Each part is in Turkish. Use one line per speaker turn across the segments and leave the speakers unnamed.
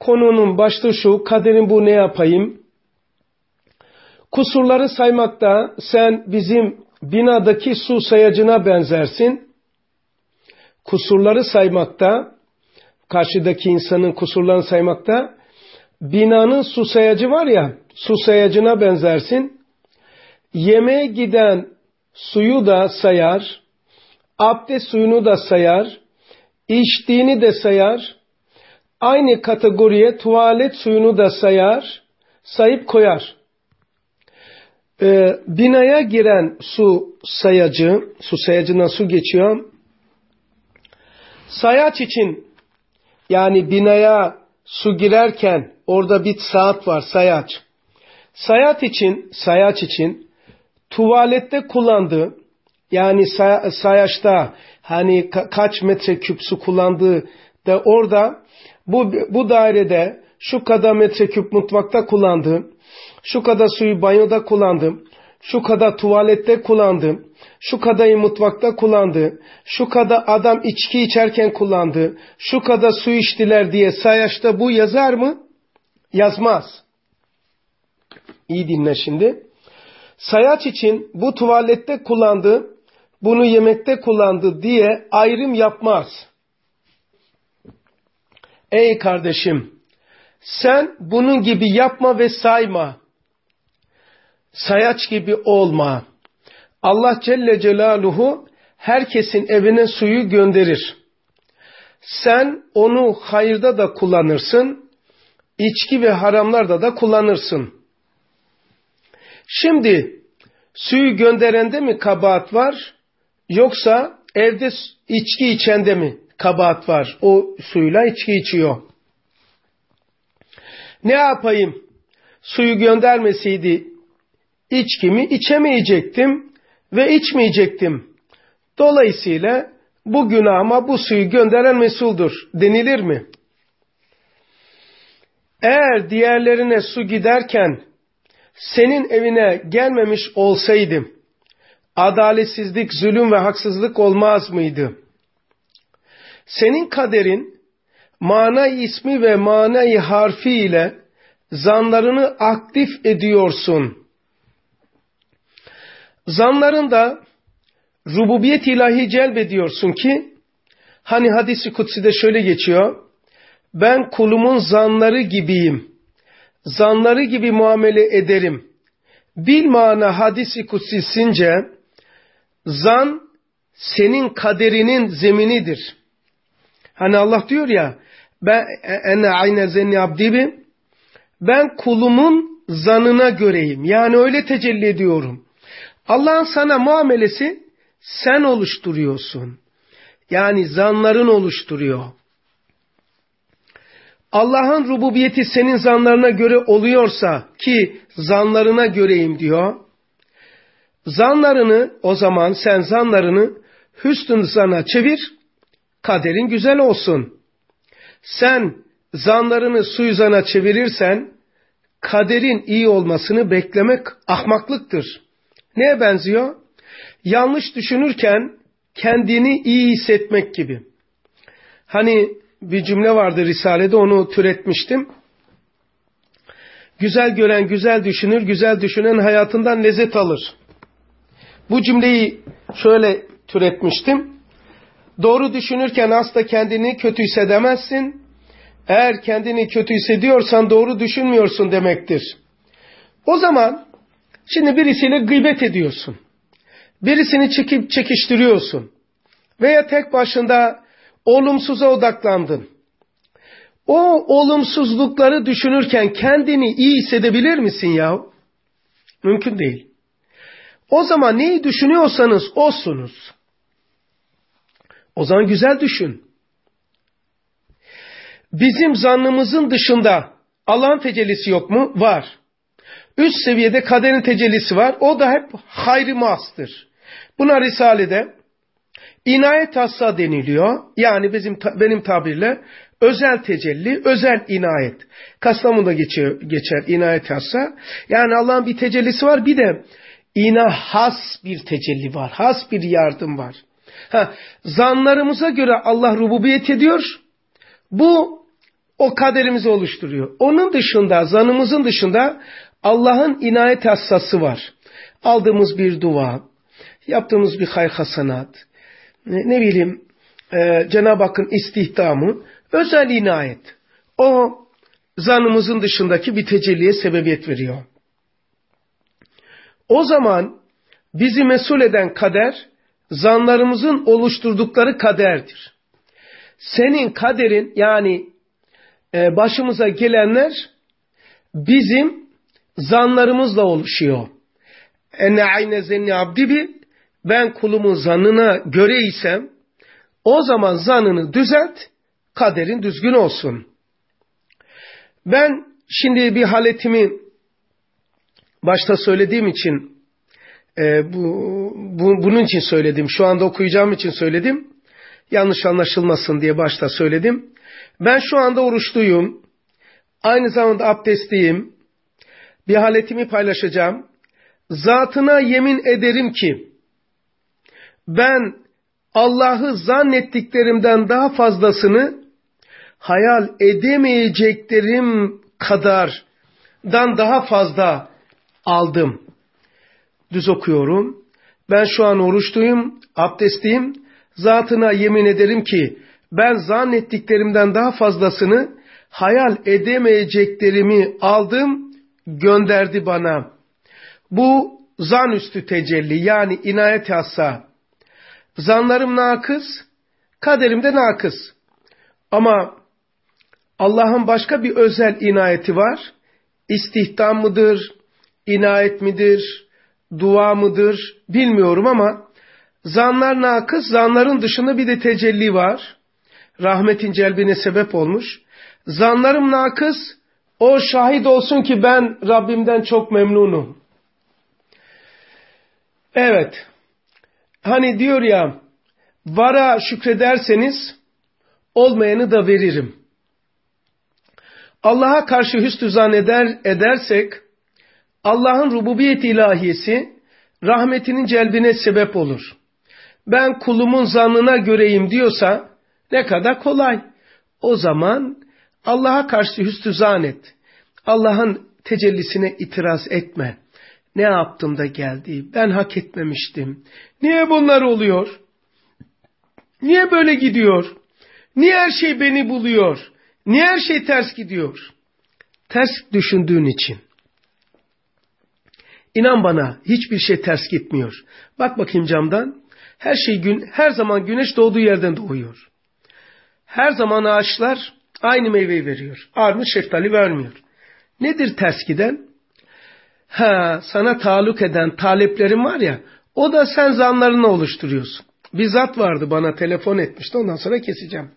konunun başlığı şu, kaderin bu ne yapayım? Kusurları saymakta sen bizim binadaki su sayacına benzersin. Kusurları saymakta, karşıdaki insanın kusurlarını saymakta, binanın su sayacı var ya, su sayacına benzersin. Yemeğe giden suyu da sayar, abdest suyunu da sayar, içtiğini de sayar, aynı kategoriye tuvalet suyunu da sayar, sayıp koyar. Binaya giren su sayacına su geçiyor. Sayaç için, yani binaya su girerken orada bir saat var, sayaç. Sayaç için tuvalette kullandığı, yani sayaçta hani kaç metreküp su kullandığı da orada bu dairede şu kadar metreküp mutfakta kullandım, şu kadar suyu banyoda kullandım, şu kadar tuvalette kullandım, şu kadarı mutfakta kullandı, şu kadar adam içki içerken kullandı, şu kadar su içtiler diye sayaçta bu yazar mı? Yazmaz. İyi dinle şimdi. Sayaç için bu tuvalette kullandı, bunu yemekte kullandı diye ayrım yapmaz. Ey kardeşim, sen bunun gibi yapma ve sayma. Sayaç gibi olma. Allah Celle Celaluhu herkesin evine suyu gönderir. Sen onu hayırda da kullanırsın, içki ve haramlarda da kullanırsın. Şimdi suyu gönderende mi kabahat var, yoksa evde içki içende mi kabahat var? O suyla içki içiyor. Ne yapayım? Suyu göndermeseydi içkimi içemeyecektim ve içmeyecektim. Dolayısıyla bu günahıma bu suyu gönderen mesuldür denilir mi? Eğer diğerlerine su giderken senin evine gelmemiş olsaydım, adaletsizlik, zulüm ve haksızlık olmaz mıydı? Senin kaderin mana-i ismi ve mana-i harfi ile zanlarını aktif ediyorsun. Zanlarında rububiyet ilahi celbediyorsun ki, hani hadis-i kutsi'de şöyle geçiyor, ben kulumun zanları gibiyim, zanları gibi muamele ederim. Bilmana hadis-i kutsisince, zan senin kaderinin zeminidir. Hani Allah diyor ya, ben kulumun zanına göreyim. Yani öyle tecelli ediyorum. Allah'ın sana muamelesi sen oluşturuyorsun. Yani zanların oluşturuyor. Allah'ın rububiyeti senin zanlarına göre oluyorsa ki zanlarına göreyim diyor. Zanlarını, o zaman sen zanlarını hüsnü zana çevir, kaderin güzel olsun. Sen zanlarını suizana çevirirsen kaderin iyi olmasını beklemek ahmaklıktır. Neye benziyor? Yanlış düşünürken kendini iyi hissetmek gibi. Hani bir cümle vardı Risale'de, onu türetmiştim. Güzel gören güzel düşünür, güzel düşünen hayatından lezzet alır. Bu cümleyi şöyle türetmiştim. Doğru düşünürken asla kendini kötü hissedemezsin. Eğer kendini kötü hissediyorsan doğru düşünmüyorsun demektir. O zaman şimdi birisiyle gıybet ediyorsun. Birisini çekiştiriyorsun. Veya tek başında olumsuza odaklandın. O olumsuzlukları düşünürken kendini iyi hissedebilir misin ya? Mümkün değil. O zaman neyi düşünüyorsanız osunuz. O zaman güzel düşün. Bizim zannımızın dışında Allah'ın tecellisi yok mu? Var. Üst seviyede kaderin tecellisi var. O da hep hayri mahstır. Buna Risale'de inayet hassa deniliyor. Yani benim tabirle özel tecelli, özel inayet. Kastamonu'da geçer inayet hassa. Yani Allah'ın bir tecellisi var, bir de has bir tecelli var. Has bir yardım var. Zanlarımıza göre Allah rububiyet ediyor. Bu O kaderimizi oluşturuyor. Onun dışında, zanımızın dışında Allah'ın inayet hassası var. Aldığımız bir dua, yaptığımız bir hayır hasanat, ne bileyim Cenab-ı Hakk'ın istihdamı, özel inayet. O zanımızın dışındaki bir tecelliye sebebiyet veriyor. O zaman bizi mesul eden kader, zanlarımızın oluşturdukları kaderdir. Senin kaderin, yani başımıza gelenler bizim zanlarımızla oluşuyor. Enne ayne zenni abdi bi, ben kulumun zanına göre isem, o zaman zanını düzelt, kaderin düzgün olsun. Ben şimdi bir haletimi başta söylediğim için, bunun için söyledim, şu anda okuyacağım için söyledim, yanlış anlaşılmasın diye başta söyledim. Ben şu anda oruçluyum, aynı zamanda abdestliyim, bir haletimi paylaşacağım. Zatına yemin ederim ki, ben Allah'ı zannettiklerimden daha fazlasını hayal edemeyeceklerim kadardan daha fazla aldım. Düz okuyorum. Ben şu an oruçluyum, abdestliyim. Zatına yemin ederim ki ben zannettiklerimden daha fazlasını hayal edemeyeceklerimi aldım, gönderdi bana. Bu zan üstü tecelli, yani inayet hassa. Zanlarım nakıs, kaderim de nakıs. Ama Allah'ın başka bir özel inayeti var. İstihdam mıdır, inayet midir, dua mıdır bilmiyorum ama zanlar nakıs, zanların dışında bir de tecelli var. Rahmetin celbine sebep olmuş. Zanlarım nakıs, o şahit olsun ki ben Rabbimden çok memnunum. Evet, hani diyor ya, vara şükrederseniz olmayanı da veririm. Allah'a karşı hüsnü zan edersek, Allah'ın rububiyet ilahiyesi rahmetinin celbine sebep olur. Ben kulumun zannına göreyim diyorsa ne kadar kolay. O zaman Allah'a karşı hüsnü zan et. Allah'ın tecellisine itiraz etme. Ne yaptım da geldi? Ben hak etmemiştim. Niye bunlar oluyor? Niye böyle gidiyor? Niye her şey beni buluyor? Niye her şey ters gidiyor? Ters düşündüğün için. İnan bana, hiçbir şey ters gitmiyor. Bak bakayım camdan. Her zaman güneş doğduğu yerden doğuyor. Her zaman ağaçlar aynı meyveyi veriyor. Armut şeftali vermiyor. Nedir ters giden? Sana taluk eden taleplerin var ya, o da sen zanlarını oluşturuyorsun. Bir zat vardı, bana telefon etmişti, ondan sonra keseceğim.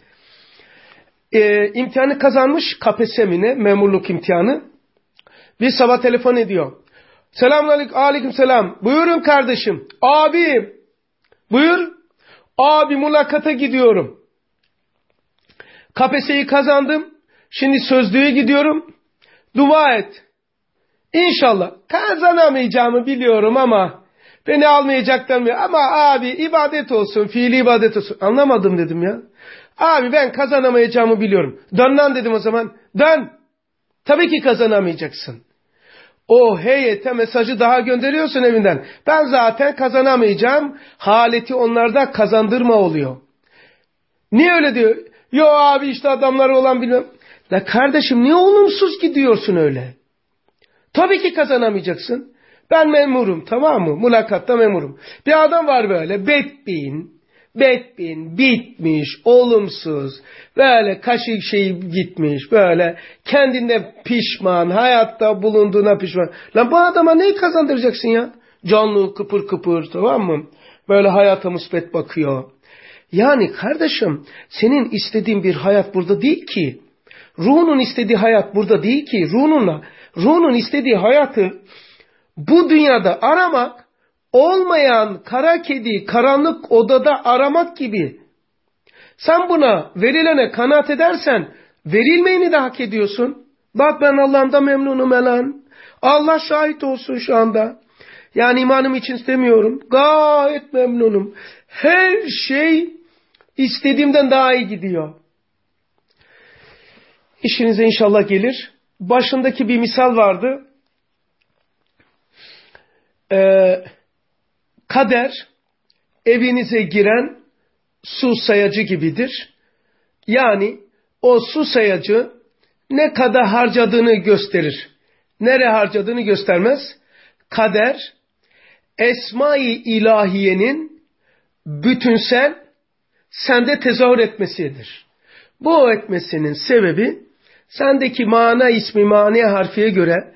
İmtihanı kazanmış, KPSS'mine, memurluk imtihanı. Bir sabah telefon ediyor. Selamünaleyküm, aleykümselam. Buyurun kardeşim. Abi, buyur. Abi, mülakata gidiyorum. KPSS'yi kazandım. Şimdi sözlüğe gidiyorum. Dua et. İnşallah. Kazanamayacağımı biliyorum ama beni almayacaklar mı? Ama abi, ibadet olsun, fiili ibadet olsun. Anlamadım dedim ya. Abi, ben kazanamayacağımı biliyorum. Dön lan dedim o zaman. Dön. Tabii ki kazanamayacaksın. O heyete mesajı daha gönderiyorsun evinden. Ben zaten kazanamayacağım. Haleti onlarda kazandırma oluyor. Niye öyle diyor? Yo abi, işte adamları olan bilmem. La kardeşim, niye olumsuz gidiyorsun öyle? Tabii ki kazanamayacaksın. Ben memurum, tamam mı? Mülakatta memurum. Bir adam var böyle bedbin, bitmiş, olumsuz, böyle kaşı gitmiş, böyle kendinde pişman, hayatta bulunduğuna pişman. Lan bu adama neyi kazandıracaksın ya? Canlı, kıpır kıpır, tamam mı? Böyle hayata müsbet bakıyor. Yani kardeşim, senin istediğin bir hayat burada değil ki. Ruhunun istediği hayat burada değil ki. Ruhunun istediği hayatı bu dünyada aramak, olmayan kara kedi karanlık odada aramak gibi. Sen buna verilene kanaat edersen verilmeyeni de hak ediyorsun. Bak, ben Allah'ımda memnunum lan. Allah şahit olsun şu anda. Yani imanım için istemiyorum. Gayet memnunum. Her şey istediğimden daha iyi gidiyor. İşinize inşallah gelir. Başındaki bir misal vardı. Kader evinize giren su sayacı gibidir. Yani o su sayacı ne kadar harcadığını gösterir. Nereye harcadığını göstermez. Kader, Esma-i İlahiye'nin bütünsel sende tezahür etmesidir. Bu etmesinin sebebi sendeki mana ismi mani harfiye göre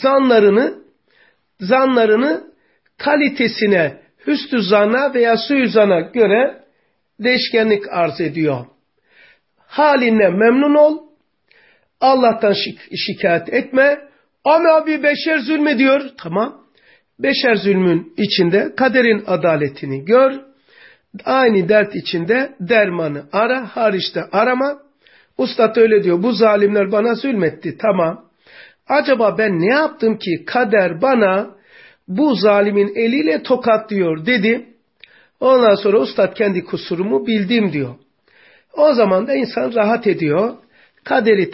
zanlarını kalitesine, hüsnü zanna veya suyu zanna göre değişkenlik arz ediyor. Haline memnun ol, Allah'tan şikayet etme. Ama bir beşer zulmediyor. Tamam. Beşer zulmün içinde kaderin adaletini gör. Aynı dert içinde dermanı ara, hariçte arama. Ustad öyle diyor. Bu zalimler bana zulmetti. Tamam. Acaba ben ne yaptım ki kader bana bu zalimin eliyle tokatlıyor dedi. Ondan sonra ustad kendi kusurumu bildim diyor. O zaman da insan rahat ediyor. Kaderi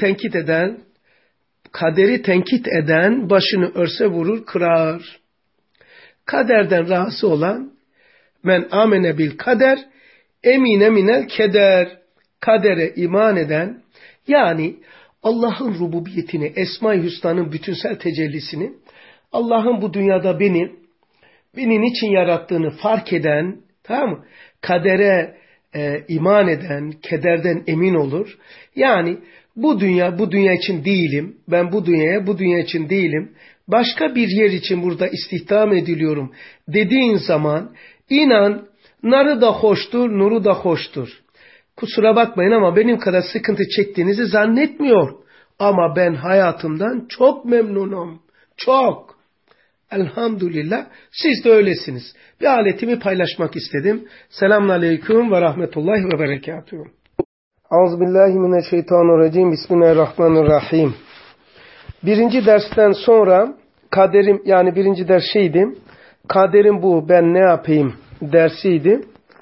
tenkit eden başını örse vurur, kırar. Kaderden rahatsız olan men amene bil kader emine minel keder. Kadere iman eden, yani Allah'ın rububiyetini, Esma-i Hüsna'nın bütünsel tecellisini, Allah'ın bu dünyada beni niçin yarattığını fark eden, tamam mı? Kadere iman eden, kederden emin olur. Yani bu dünya için değilim. Ben bu dünya için değilim. Başka bir yer için burada istihdam ediliyorum dediğin zaman inan narı da hoştur, nuru da hoştur. Kusura bakmayın ama benim kadar sıkıntı çektiğinizi zannetmiyor. Ama ben hayatımdan çok memnunum. Çok. Elhamdülillah. Siz de öylesiniz. Bir aletimi paylaşmak istedim. Selamun aleyküm ve rahmetullahi ve berekatuhu. Euzubillahimineşşeytanirracim. Bismillahirrahmanirrahim. Birinci dersten sonra kaderim, yani birinci ders şeydi. Kaderim bu, ben ne yapayım dersiydi.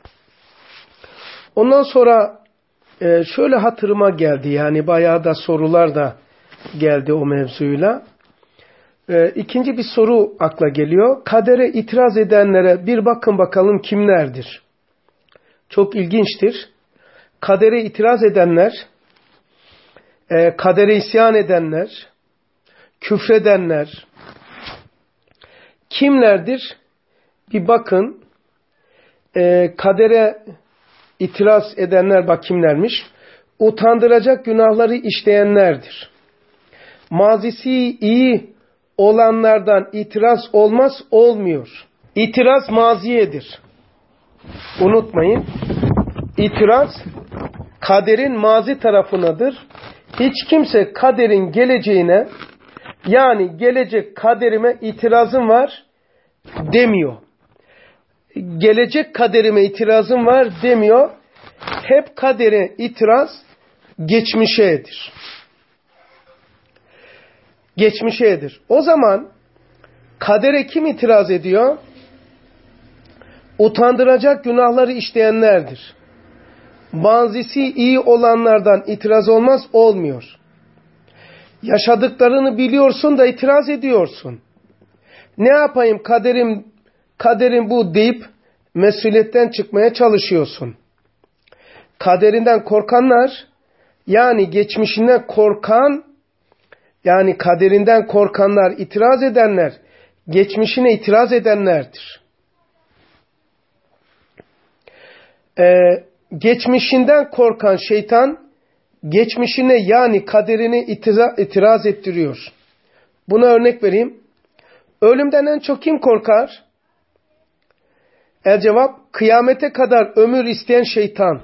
Ondan sonra şöyle hatırıma geldi, yani bayağı da sorular da geldi o mevzuyla. İkinci bir soru akla geliyor. Kadere itiraz edenlere bir bakın bakalım kimlerdir? Çok ilginçtir. Kadere itiraz edenler, kadere isyan edenler, küfredenler kimlerdir? Bir bakın. Kadere itiraz edenler bak kimlermiş? Utandıracak günahları işleyenlerdir. Mazisi iyi olanlardan itiraz olmuyor. İtiraz maziyedir. Unutmayın. İtiraz kaderin mazi tarafınadır. Hiç kimse kaderin geleceğine, yani gelecek kaderime itirazım var demiyor. Gelecek kaderime itirazım var demiyor. Hep kadere itiraz geçmişedir. Geçmişedir. O zaman kadere kim itiraz ediyor? Utandıracak günahları işleyenlerdir. Mazisi iyi olanlardan itiraz olmuyor. Yaşadıklarını biliyorsun da itiraz ediyorsun. Ne yapayım kaderim bu deyip mesuliyetten çıkmaya çalışıyorsun. Kaderinden korkanlar, yani geçmişinden korkan, yani kaderinden korkanlar, itiraz edenler, geçmişine itiraz edenlerdir. Geçmişinden korkan şeytan, geçmişine yani kaderine itiraz ettiriyor. Buna örnek vereyim. Ölümden en çok kim korkar? Cevap, kıyamete kadar ömür isteyen şeytan.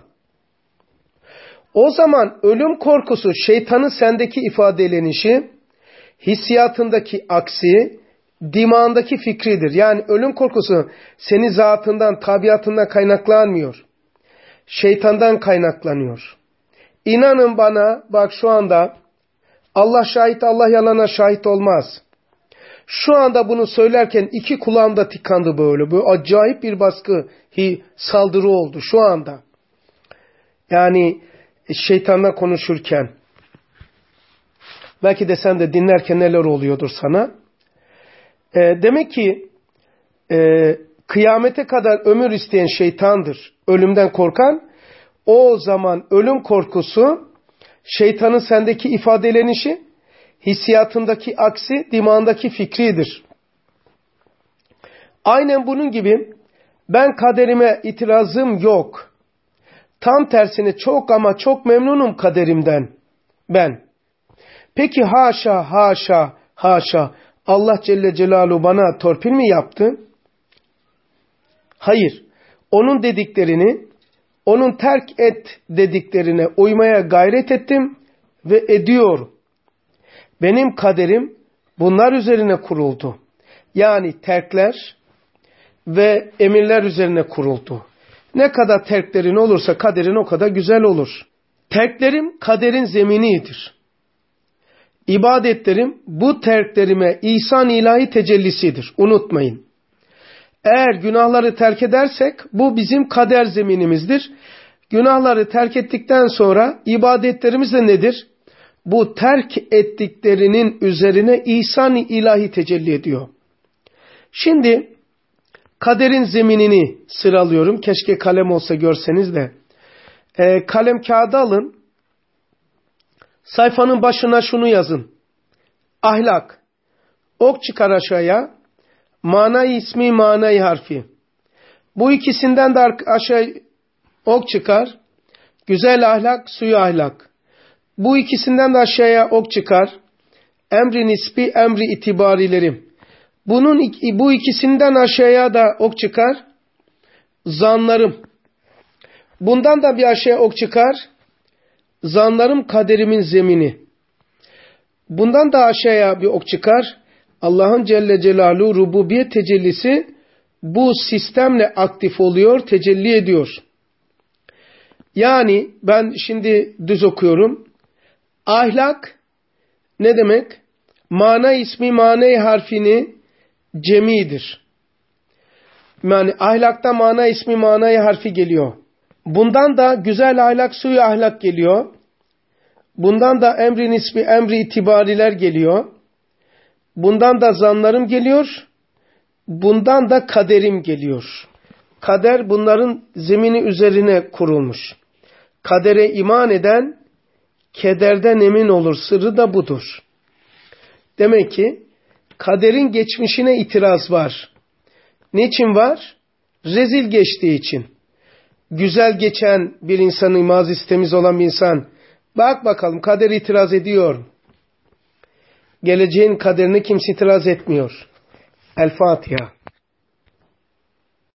O zaman ölüm korkusu şeytanın sendeki ifadelenişi, hissiyatındaki aksi, dimağındaki fikridir. Yani ölüm korkusu senin zatından, tabiatından kaynaklanmıyor. Şeytandan kaynaklanıyor. İnanın bana, bak şu anda Allah şahit, Allah yalana şahit olmaz. Şu anda bunu söylerken iki kulağım da tıkandı böyle. Bu acayip bir baskı, saldırı oldu şu anda. Yani şeytanla konuşurken. Belki de sen de dinlerken neler oluyordur sana. Demek ki kıyamete kadar ömür isteyen şeytandır. Ölümden korkan. O zaman ölüm korkusu şeytanın sendeki ifadelenişi, hissiyatındaki aksi, dimağındaki fikridir. Aynen bunun gibi ben kaderime itirazım yok. Tam tersine çok ama çok memnunum kaderimden ben. Peki haşa haşa haşa Allah Celle Celaluhu bana torpil mi yaptı? Hayır. Onun dediklerini, onun terk et dediklerine uymaya gayret ettim ve ediyorum. Benim kaderim bunlar üzerine kuruldu. Yani terkler ve emirler üzerine kuruldu. Ne kadar terklerin olursa kaderin o kadar güzel olur. Terklerim kaderin zeminidir. İbadetlerim bu terklerime ihsan ilahi tecellisidir. Unutmayın. Eğer günahları terk edersek bu bizim kader zeminimizdir. Günahları terk ettikten sonra ibadetlerimiz de nedir? Bu terk ettiklerinin üzerine ihsan ilahi tecelli ediyor. Şimdi kaderin zeminini sıralıyorum. Keşke kalem olsa görseniz de. Kalem kağıdı alın. Sayfanın başına şunu yazın. Ahlak. Ok çıkar aşağıya. Manay ismi, manay harfi. Bu ikisinden de aşağı ok çıkar. Güzel ahlak, suyu ahlak. Bu ikisinden de aşağıya ok çıkar. Emri nispi, emri itibarilerim. Bu ikisinden aşağıya da ok çıkar. Zanlarım. Bundan da bir aşağıya ok çıkar. Zanlarım kaderimin zemini. Bundan da aşağıya bir ok çıkar. Allah'ın Celle Celaluhu rububiyet tecellisi bu sistemle aktif oluyor, tecelli ediyor. Yani ben şimdi düz okuyorum. Ahlak ne demek? Mana ismi, manay harfini cemidir. Yani ahlakta mana ismi, manay harfi geliyor. Bundan da güzel ahlak, suyu ahlak geliyor. Bundan da emri nisbi, emri itibariler geliyor. Bundan da zanlarım geliyor. Bundan da kaderim geliyor. Kader bunların zemini üzerine kurulmuş. Kadere iman eden kederden emin olur. Sırrı da budur. Demek ki kaderin geçmişine itiraz var. Niçin var? Rezil geçtiği için. Güzel geçen bir insanın, mazisi temiz olan bir insan, bak bakalım kader itiraz ediyor. Geleceğin kaderine kimse itiraz etmiyor. El Fatiha.